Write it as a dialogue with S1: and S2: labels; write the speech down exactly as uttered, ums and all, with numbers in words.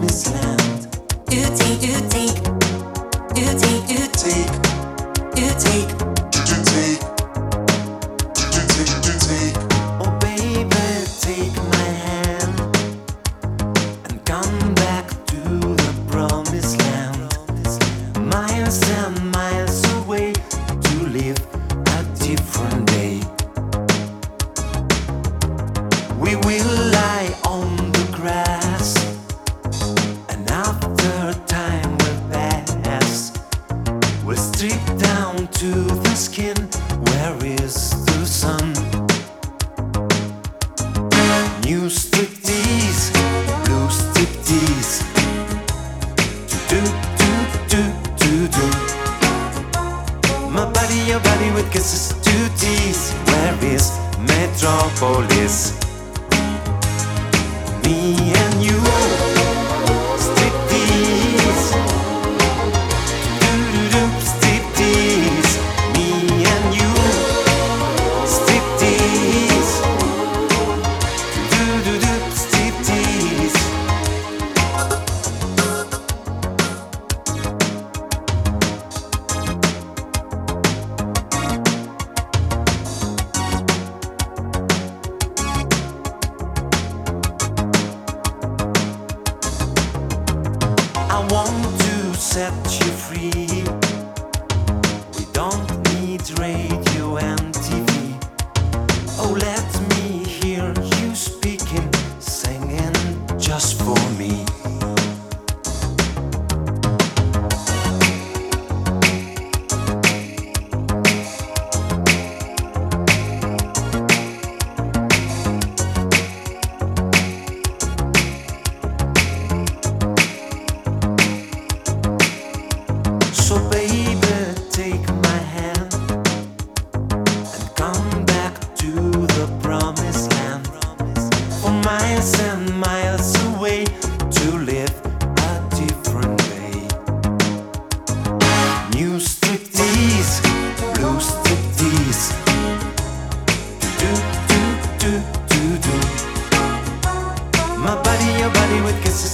S1: promised land. You take, you take, you take, you take, you take, you take, you take, you take. Oh baby, take my hand and come back to the promised land. Miles and miles away to live a different day. We will lie on the grass, and after time will pass, we'll strip down to the skin. Where is the sun? New striptease, blue striptease. Do do do do do. My body, your body with kisses to tease. Where is Metropolis? Me and you, striptease. Do-do-do, striptease. Me and you, striptease. Do-do-do, striptease. I want to set you free. We don't need radio and T V. Oh, let me hear you speaking, singing just for me. So baby, take my hand and come back to the promised land. For miles and miles away to live a different way. New striptease, blue striptease. Do do do do do. My body, your body with kisses